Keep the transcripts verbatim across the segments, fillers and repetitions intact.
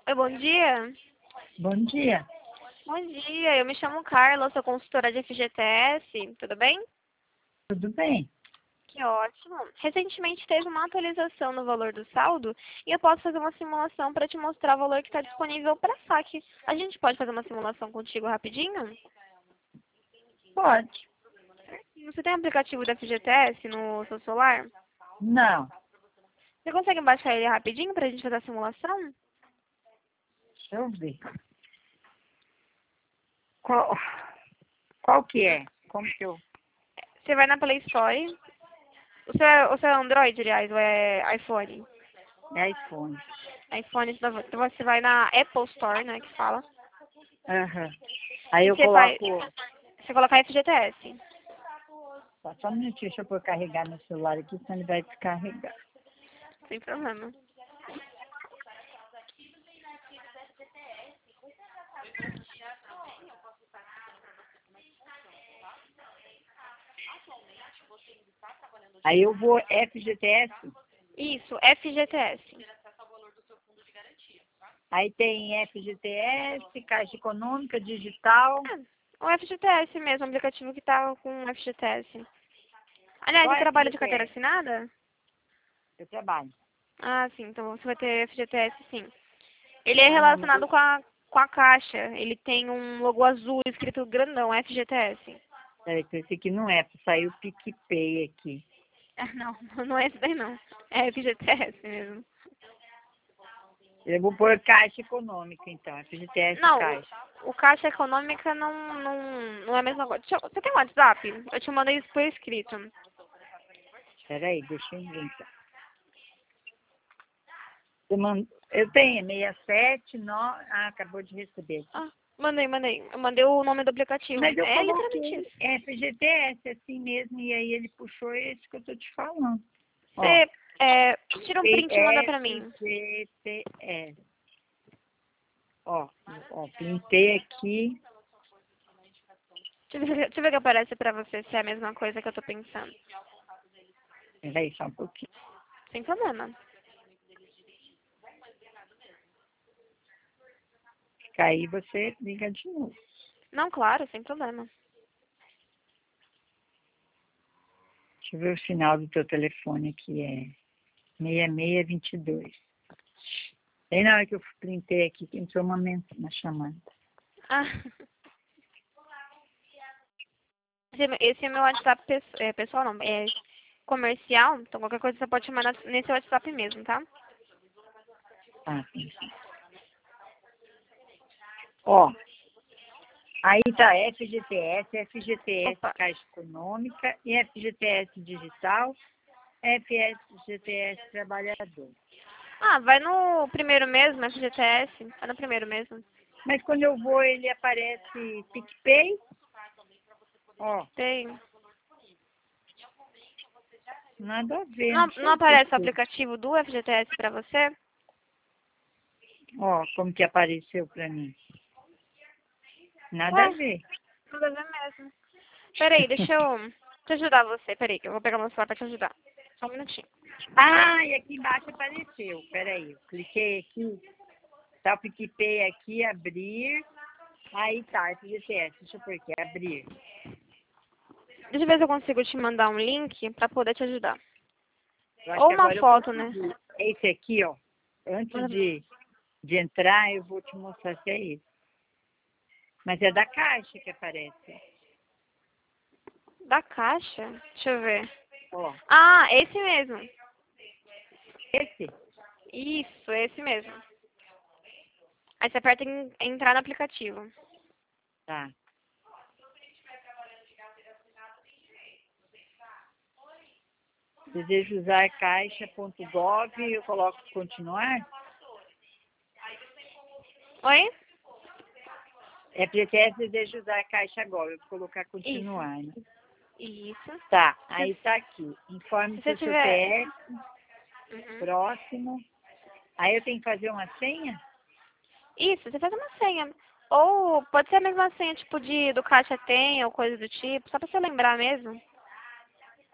Oi, bom dia. Bom dia. Bom dia, eu me chamo Carla, sou consultora de F G T S, tudo bem? Tudo bem? Que ótimo. Recentemente teve uma atualização no valor do saldo e eu posso fazer uma simulação para te mostrar o valor que está disponível para saque. A gente pode fazer uma simulação contigo rapidinho? Pode. Você tem aplicativo da F G T S no seu celular? Não. Você consegue baixar ele rapidinho para a gente fazer a simulação? Deixa eu ver. Qual, qual que é? Como que eu... Você vai na Play Store. O seu, é- o seu é Android, aliás, ou é iPhone? É iPhone. iPhone, então você vai na Apple Store, né, que fala. Aham. Aí E eu você faz, coloco... você colocar F G T S. Só, só um minutinho, deixa eu pôr carregar meu celular aqui, senão ele vai descarregar. Sem problema. Aí eu vou F G T S, Isso, F G T S. aí tem F G T S, Caixa Econômica, Digital. É, o F G T S mesmo, o aplicativo que tá com F G T S. Aliás, Qual você é trabalha de carteira F G T S? assinada? Eu trabalho. Ah, sim, então você vai ter F G T S sim. Ele é Ah, não, mas relacionado eu... com a, com a caixa. Ele tem um logo azul escrito grandão, F G T S. Peraí, que esse aqui não é, saiu o PicPay aqui. Ah, não, não é esse daí não. É F G T S mesmo. Eu vou pôr Caixa Econômica, então. F G T S Não, o, Caixa. o Caixa Econômica não, não, não é a mesma coisa. Deixa eu- você tem um WhatsApp? Eu te mandei isso por escrito. Peraí, deixa eu ver, então. Eu, mando, eu tenho seis sete nove. Ah, acabou de receber aqui. Ah, mandei, mandei. Eu mandei o nome do aplicativo. Mas eu É literalmente coloquei isso. F G T S assim mesmo, e aí ele puxou esse que eu tô te falando. Ó, Você é, tira um tem print e manda pra mim. F G T S. Ó, ó, pintei aqui. Deixa eu ver, deixa eu ver o que aparece pra você, se é a mesma coisa que eu tô pensando. Peraí, só um pouquinho. Sem problema. Aí você liga de novo. Não, claro, sem problema. Deixa eu ver o sinal do teu telefone aqui. É seis seis dois dois. Aí na hora que eu printei aqui, que entrou uma, men- uma chamada. Ah. Esse esse é meu WhatsApp pes- é, pessoal, não, é comercial. Então qualquer coisa você pode chamar na- nesse WhatsApp mesmo, tá? Ah, sim. Ó, aí tá F G T S, F G T S Opa. Caixa Econômica e F G T S Digital, F G T S Trabalhador. Ah, vai no primeiro mesmo, F G T S. Vai no primeiro mesmo. Mas quando eu vou, ele aparece PicPay. Ó, Tem. nada a ver, Não, não não sei por aparece o quê. aplicativo do F G T S pra você? Ó, como que apareceu pra mim. Nada a Ué, ver. tudo a ver mesmo. Peraí, deixa eu te ajudar você. Peraí, que eu vou pegar meu celular pra te ajudar. Só um minutinho. Ah, e aqui embaixo apareceu. Peraí, eu cliquei aqui. Tá o PicPay aqui, abrir. Aí tá, F G T S, deixa eu pôr aqui, abrir. Deixa eu ver se eu consigo te mandar um link pra poder te ajudar. Eu acho Ou que uma agora eu foto, né? consegui. Esse aqui, ó. Antes de, de entrar, eu vou te mostrar se é esse. Mas é da caixa que aparece. Da caixa? Deixa eu ver. Ó, Ah, esse mesmo. esse? Isso, esse mesmo. Aí você aperta em entrar no aplicativo. Tá. Desejo usar caixa ponto gov, eu coloco continuar. Oi? F G T S, desejo usar caixa agora, eu vou colocar Isso. continuar, né? Isso. Tá, Se, aí tá aqui. Informe se você seu tiver... C P F, Uhum. próximo. Aí eu tenho que fazer uma senha? Isso, você faz uma senha. Ou pode ser a mesma senha, tipo, de do caixa tem, ou coisa do tipo, só pra você lembrar mesmo.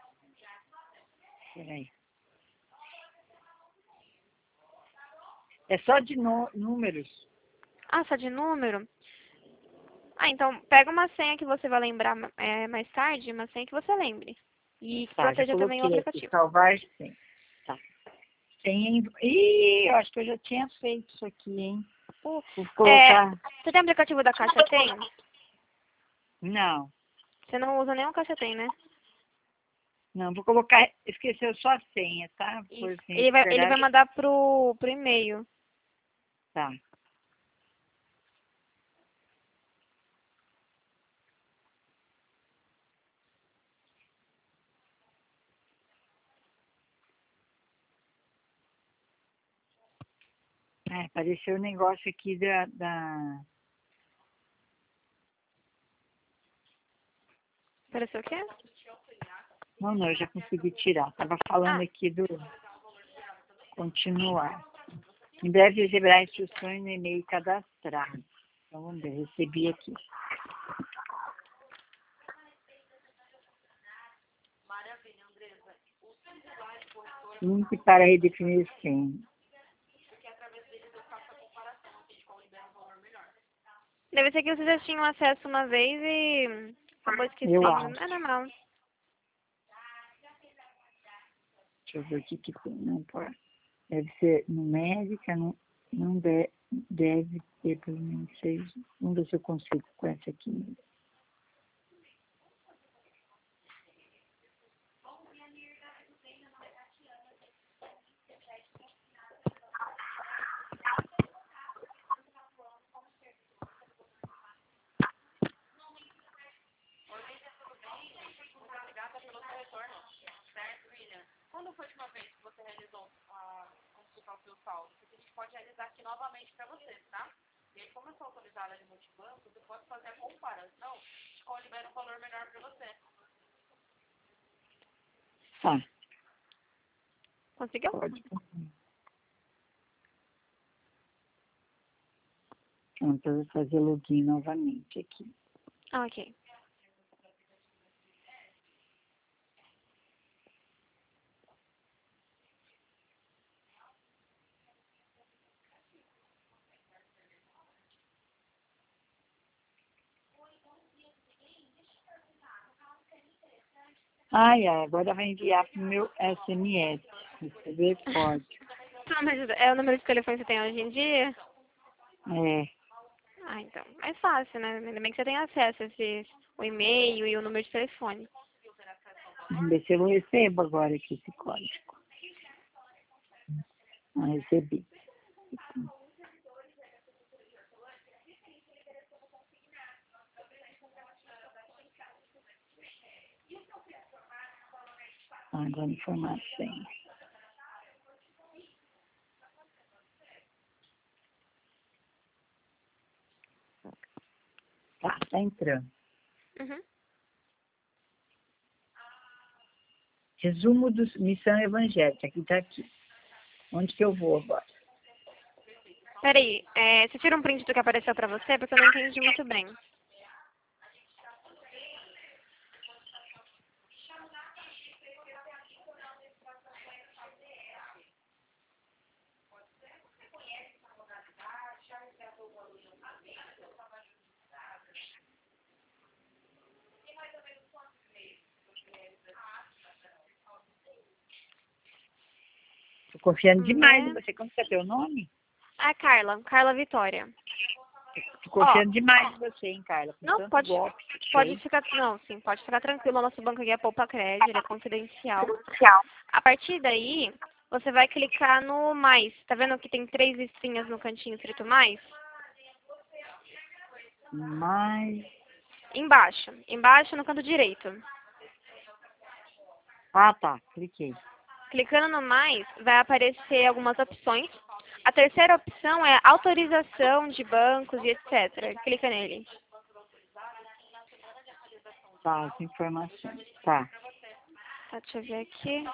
Peraí. É só de no, números. Ah, só de número? Ah, então pega uma senha que você vai lembrar é, mais tarde, uma senha que você lembre. E que Tá, já proteja também o coloquei aqui. aplicativo. Salvar sim. Tá. Tem... Ih, eu acho que eu já tinha feito isso aqui, hein? Uh, Vou é, colocar... você tem aplicativo da Caixa Tem? Não. Você não usa nenhum Caixa Tem, né? Não, vou colocar... Esqueceu só a senha, tá? Vou Isso. assim, Ele vai, ele esperar. vai mandar pro, pro e-mail. Tá. É, apareceu o negócio aqui da... da... Pareceu o quê? Não, não, eu já consegui tirar. Tava falando Ah, aqui do continuar. Em breve receberá instruções no e-mail cadastrado. Então, vamos ver, recebi aqui. Link para redefinir senha. deve ser que vocês já tinham acesso uma vez e acabou Eu esquecendo. acho. É normal. Deixa eu ver o que que tem. Não pode. Deve ser numérica, não, não deve, deve ter pelo menos seis. Vamos ver se eu consigo com essa aqui. Tá, Conseguiu? pode. Pronto, eu vou fazer login novamente aqui. Ah, ok. Ai, ai, agora vai enviar para o meu S M S. Receber código. É o número de telefone que você tem hoje em dia? É, Ah, então. É fácil, né? Ainda bem que você tem acesso a esse, o e-mail e o número de telefone. vamos ver se eu recebo agora aqui esse código. Ah, recebi. Agora informar a senha. Tá, tá entrando. Uhum. Resumo do Missão Evangélica, aqui tá aqui. Onde que eu vou agora? Peraí, é, você tira um print do que apareceu pra você? Porque eu não entendi muito bem. Tô confiando Vamos demais em ver. você. Como que é teu nome? Ah, Carla. Carla Vitória. Tô Ó, confiando demais em você, hein, Carla? Com não, tanto pode, golpe que pode fez. ficar, não, sim, pode ficar tranquilo. O nosso banco aqui é Poupa Crédito, ele é confidencial. Tchau. A partir daí, você vai clicar no mais. Tá vendo que tem três estrinhas no cantinho escrito mais? Mas... Embaixo. Embaixo no canto direito. Ah, tá. Cliquei. Clicando no mais, vai aparecer algumas opções. A terceira opção é autorização de bancos e etcétera. Clica nele. Tá, as informações. Tá. Tá, deixa eu ver aqui.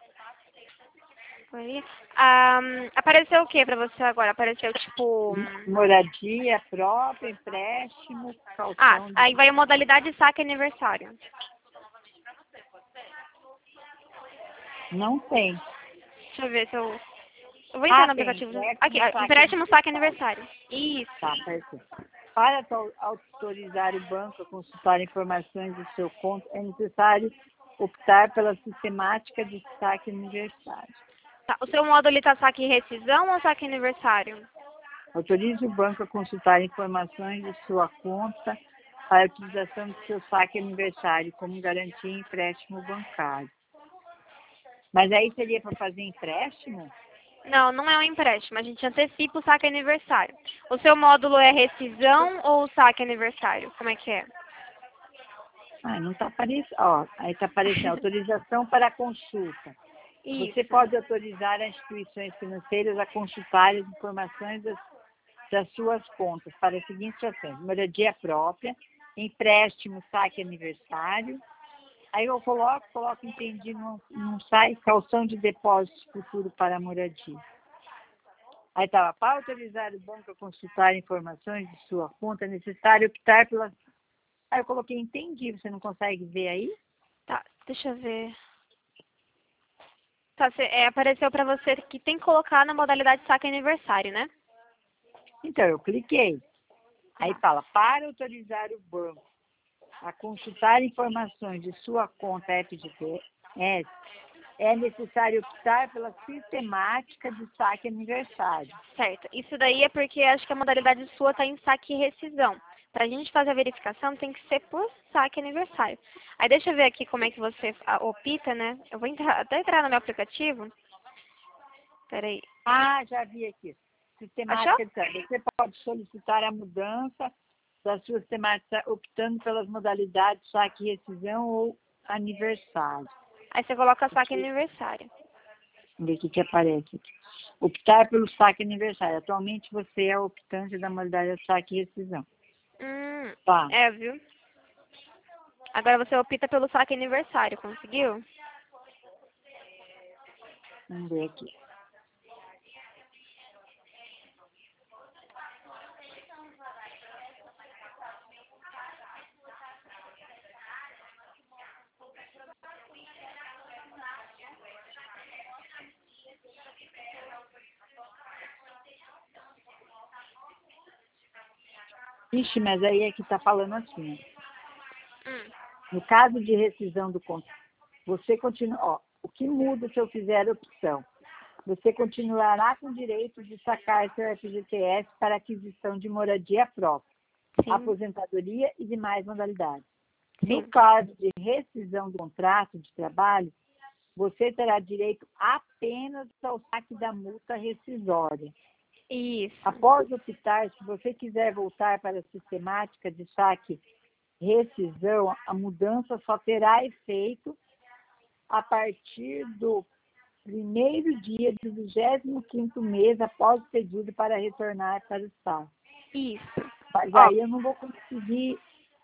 Aí. Ah, apareceu o que pra você agora? Apareceu tipo... hum, Moradia própria, empréstimo, Ah, calção de... aí vai a modalidade saque aniversário. Não tem. Deixa eu ver se eu... Eu vou entrar Ah, no tem. aplicativo. Empréstimo, Aqui, ó, saque empréstimo, saque aniversário. aniversário. Isso. Tá, perfeito. Para to- autorizar o banco a consultar informações do seu conto, é necessário optar pela sistemática de saque aniversário. Tá. O seu módulo está saque e rescisão ou saque aniversário? Autorize o banco a consultar informações de sua conta para a utilização do seu saque aniversário como garantia em empréstimo bancário. Mas aí seria para fazer empréstimo? Não, não é um empréstimo. A gente antecipa o saque aniversário. O seu módulo é rescisão ou saque aniversário? Como é que é? Ah, não está aparecendo. Ó, aí está aparecendo autorização para consulta. Você Isso. pode autorizar as instituições financeiras a consultar as informações das, das suas contas para as seguintes ações: moradia própria, empréstimo, saque aniversário. Aí eu coloco, coloco entendi, não, não sai, calção de depósito futuro para moradia. Aí estava, para autorizar o banco a consultar informações de sua conta, é necessário optar pela... Aí eu coloquei entendi, você não consegue ver aí? Tá, deixa eu ver. Tá, cê- é, apareceu pra você que tem que colocar na modalidade saque aniversário, né? Então, eu cliquei. Aí fala, para autorizar o banco a consultar informações de sua conta F G T S, é necessário optar pela sistemática de saque aniversário. Certo. Isso daí é porque acho que a modalidade sua está em saque e rescisão. Para a gente fazer a verificação, tem que ser por saque aniversário. Aí deixa eu ver aqui como é que você ah, opta, né? Eu vou entrar, até entrar no meu aplicativo. Peraí. Ah, já vi aqui. Achou? Sistemática de saque. Você pode solicitar a mudança da sua sistemática optando pelas modalidades saque e rescisão ou aniversário. Aí você coloca saque aniversário. Vamos ver o que, que aparece aqui. Optar pelo saque aniversário. Atualmente você é optante da modalidade saque e rescisão. Hum, Tá, é, viu? Agora você opta pelo saque aniversário, conseguiu? vamos ver aqui. Ixi, mas aí é que está falando assim. Hum, No caso de rescisão do contrato, você continua. Ó, o que muda se eu fizer a opção? Você continuará com o direito de sacar seu F G T S para aquisição de moradia própria, sim, aposentadoria e demais modalidades. No sim. caso de rescisão do contrato de trabalho, você terá direito apenas ao saque da multa rescisória. Isso. Após optar, se você quiser voltar para a sistemática de saque rescisão, a mudança só terá efeito a partir do primeiro dia do vigésimo quinto mês após o pedido para retornar para o Estado. Isso. Mas Ó, aí eu não vou conseguir,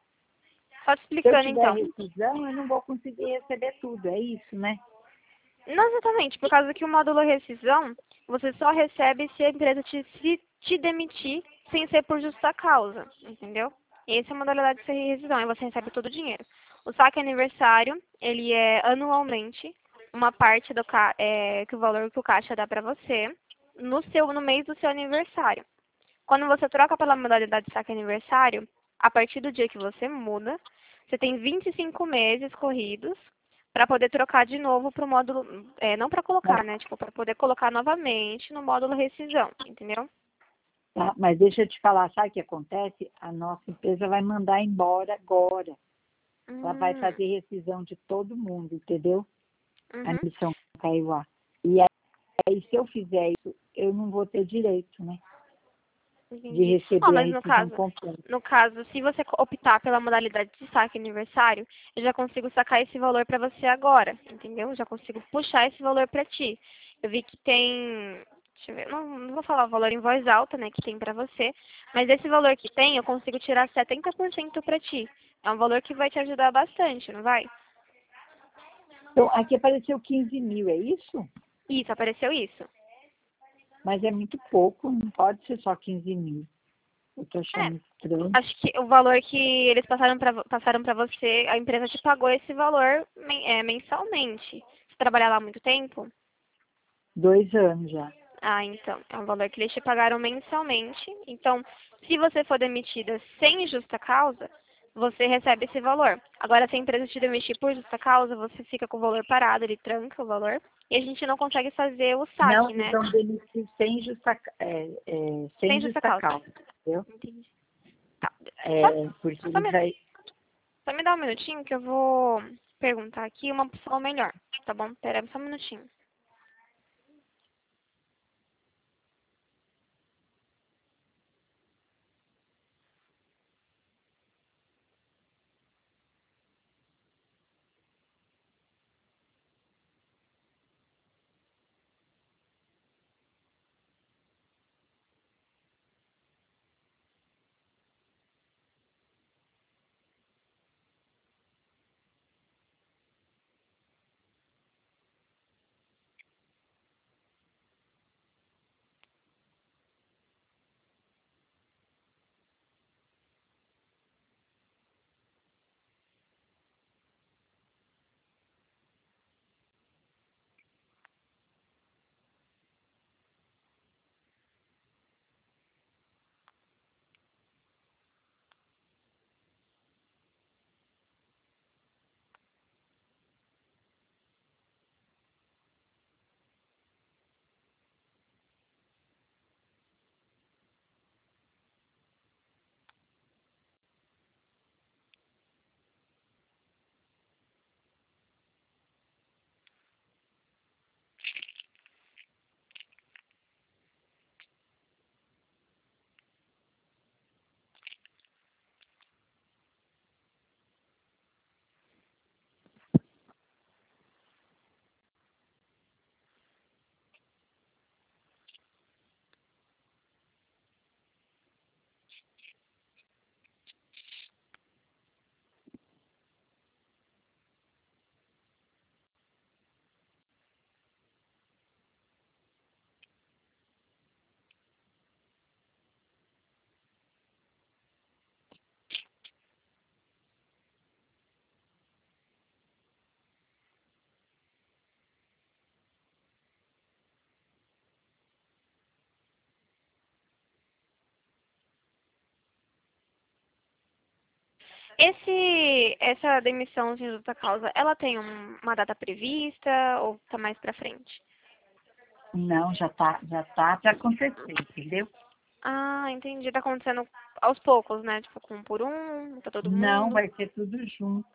só te se eu explicando tiver então. rescisão, eu não vou conseguir receber tudo, é isso, né? Não exatamente, por causa que o módulo rescisão, você só recebe se a empresa te, se te demitir sem ser por justa causa, entendeu? Essa é a modalidade de rescisão, aí você recebe todo o dinheiro. O saque aniversário, ele é anualmente uma parte do ca é, que o valor que o caixa dá para você no seu no mês do seu aniversário. Quando você troca pela modalidade de saque aniversário, a partir do dia que você muda, você tem vinte e cinco meses corridos para poder trocar de novo para o módulo, é, não para colocar, né? Tipo, para poder colocar novamente no módulo rescisão, entendeu? Tá? Mas deixa eu te falar, sabe o que acontece? A nossa empresa vai mandar embora agora. Ela vai Hum, fazer rescisão de todo mundo, entendeu? A uhum, missão caiu lá. E aí, se eu fizer isso, eu não vou ter direito, né? De entendi. Ó, receber a mas no rescisão caso, completa. no caso, se você optar pela modalidade de saque aniversário, eu já consigo sacar esse valor para você agora, entendeu? Eu já consigo puxar esse valor para ti. Eu vi que tem, deixa eu ver, não, não vou falar o valor em voz alta, né, que tem para você, mas esse valor que tem, eu consigo tirar setenta por cento para ti. É um valor que vai te ajudar bastante, não vai? Então, aqui apareceu quinze mil, é isso? Isso, apareceu isso. Mas é muito pouco, não pode ser só quinze mil. Eu tô É, achando estranho. acho que o valor que eles passaram para passaram para você, a empresa te pagou esse valor men- é, mensalmente. Você trabalha lá há muito tempo? Dois anos já. Ah, então, é um valor que eles te pagaram mensalmente. Então, se você for demitida sem justa causa, você recebe esse valor. Agora, se a empresa te demitir por justa causa, você fica com o valor parado, ele tranca o valor, e a gente não consegue fazer o Não, saque, né? então demitir sem justa, ca- é, é, sem Sem justa justa causa. causa, entendeu? Entendi. Tá. Só, É, porque só, ele me, vai. só me dá um minutinho que eu vou perguntar aqui uma opção melhor, tá bom? Pera só um minutinho. Esse, essa demissão sem justa causa, ela tem um- uma data prevista ou tá mais pra frente? Não, já tá, já tá para acontecer, entendeu? Ah, entendi. Tá acontecendo aos poucos, né? Tipo, um por um, pra todo Não, mundo. vai ser tudo junto.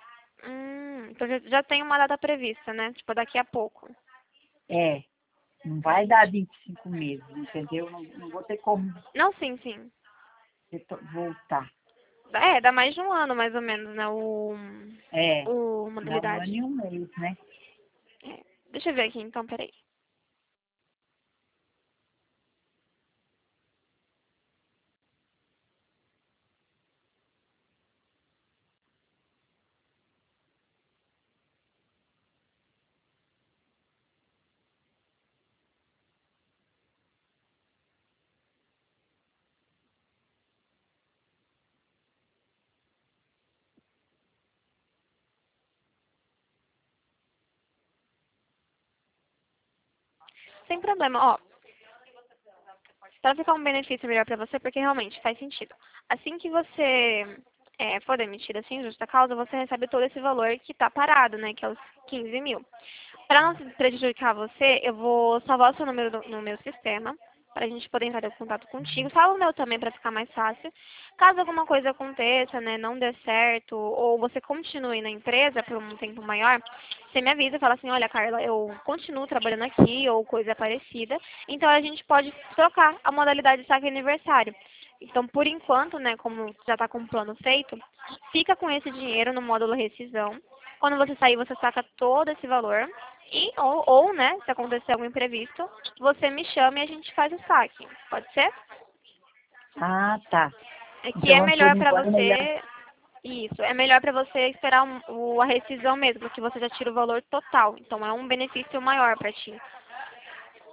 Hum, então já, já tem uma data prevista, né? Tipo, daqui a pouco. É, não vai dar Entendi. vinte e cinco meses, entendeu? Não, não vou ter como Não, sim, sim. reto- voltar. É, dá mais de um ano, mais ou menos, né? O, É, o dá um ano modalidade. e um mês, né? É. Deixa eu ver aqui, então, peraí. Sem problema. Ó, para ficar um benefício melhor para você, porque realmente faz sentido. Assim que você é, for demitida sem justa causa, você recebe todo esse valor que está parado, né? Que é os quinze mil. Para não se prejudicar você, eu vou salvar o seu número do- no meu sistema, para a gente poder entrar em contato contigo. Salva o meu também para ficar mais fácil. Caso alguma coisa aconteça, né, não dê certo, ou você continue na empresa por um tempo maior, você me avisa e fala assim, olha, Carla, eu continuo trabalhando aqui, ou coisa parecida. Então a gente pode trocar a modalidade de saque aniversário. Então, por enquanto, né, como já está com o plano feito, fica com esse dinheiro no módulo rescisão. Quando você sair, você saca todo esse valor. E, ou, ou, né, se acontecer algum imprevisto, você me chama e a gente faz o saque. Pode ser? Ah, tá. É que é Então, por melhor pra enquanto, é melhor. você. Isso, é melhor pra você esperar um- o, a rescisão mesmo, porque você já tira o valor total. Então é um benefício maior pra ti.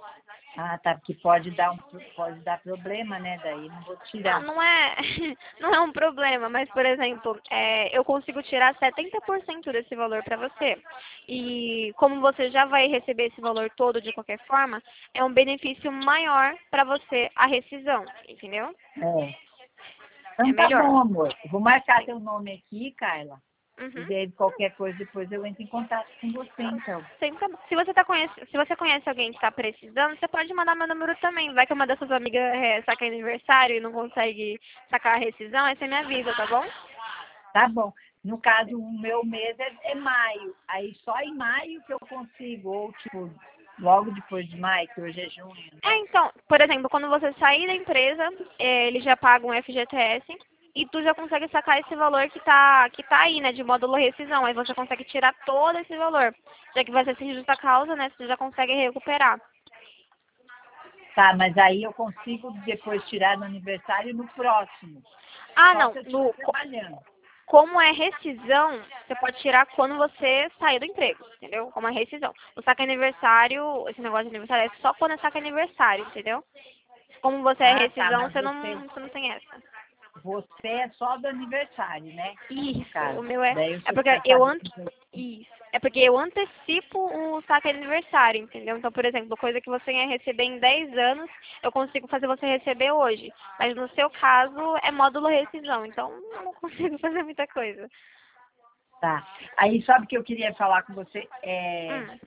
Ah, tá, porque pode dar, um, pode dar problema, né? Daí não vou Não, tirar. não é, não é um problema, mas, por exemplo, é, eu consigo tirar setenta por cento desse valor para você. E como você já vai receber esse valor todo de qualquer forma, é um benefício maior para você a rescisão, entendeu? É. É Então tá melhor. bom, amor. Eu vou marcar Sim. teu nome aqui, Carla. E Uhum. daí qualquer coisa depois eu entro em contato com você, então. Sempre, se você tá conhece, se você conhece alguém que está precisando, você pode mandar meu número também. Vai que uma das suas amigas é, saca aniversário e não consegue sacar a rescisão, aí você me avisa, tá bom? Tá bom. No caso, o meu mês é, é maio. Aí só em maio que eu consigo, ou tipo, logo depois de maio, que hoje é junho, É, né? então, por exemplo, quando você sair da empresa, é, eles já pagam o F G T S e tu já consegue sacar esse valor que tá, que tá aí, né, de módulo rescisão. Aí você consegue tirar todo esse valor. Já que vai ser sem justa causa, né, você já consegue recuperar. Tá, mas aí eu consigo depois tirar no aniversário no próximo. Ah, Só não, se eu estiver no, trabalhando. como é rescisão, você pode tirar quando você sair do emprego, entendeu? Como é rescisão. O saque aniversário, esse negócio de aniversário é só quando é saque aniversário, entendeu? Como você é Ah, tá, rescisão, mas você não, você, você não tem essa. você é só do aniversário, né? No Isso, o caso. meu é. Daí É você porque fica eu sabendo. ante... Isso. É porque eu antecipo o saque aniversário, entendeu? Então, por exemplo, coisa que você ia receber em dez anos, eu consigo fazer você receber hoje. Mas no seu caso, é módulo rescisão, então eu não consigo fazer muita coisa. Tá. Aí sabe o que eu queria falar com você? É, Hum.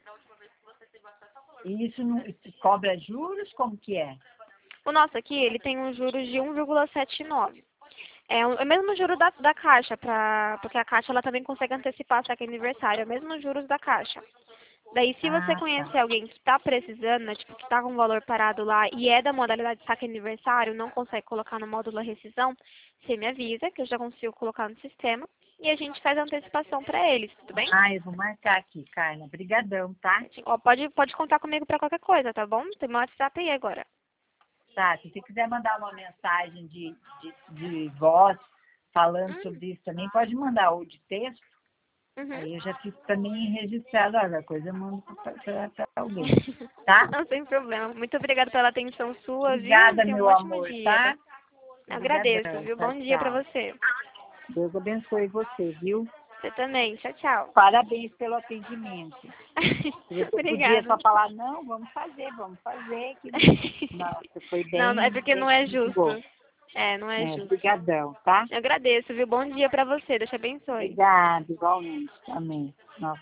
isso não isso cobra juros? Como que é? O nosso aqui, ele tem um juros de um vírgula setenta e nove. É o é o mesmo juro da, da Caixa, pra, porque a Caixa ela também consegue antecipar saque aniversário, é o mesmo juros da Caixa. Daí, se você Ah, tá. conhecer alguém que está precisando, né, tipo, que está com o valor parado lá e é da modalidade saque aniversário, não consegue colocar no módulo rescisão, você me avisa que eu já consigo colocar no sistema e a gente faz a antecipação para eles, tudo bem? Ah, eu vou marcar aqui, Carla. Obrigadão, tá? Assim, ó, pode, pode contar comigo para qualquer coisa, tá bom? Tem meu WhatsApp aí agora. Tá, se você quiser mandar uma mensagem de, de, de voz falando Hum, sobre isso também, pode mandar, ou de texto. uhum. Aí eu já fico também registrado, olha, a coisa eu mando para alguém, tá? Não, sem problema. Muito obrigada pela atenção sua, viu? Obrigada, Tenha um meu ótimo amor, dia. tá? Agradeço, Obrigadão, viu? tchau, Bom dia para tchau. você. Deus abençoe você, viu? Você também. Tchau, tchau. Parabéns pelo atendimento. Se você podia Obrigada. só falar, não, vamos fazer, vamos fazer. Que... Nossa, foi Não, não, é bem, porque bem não é muito bom. justo. É, não é É, justo. brigadão, tá? Eu agradeço, viu? Bom dia pra você. Deus te abençoe. Obrigada, igualmente. Amém. Nossa.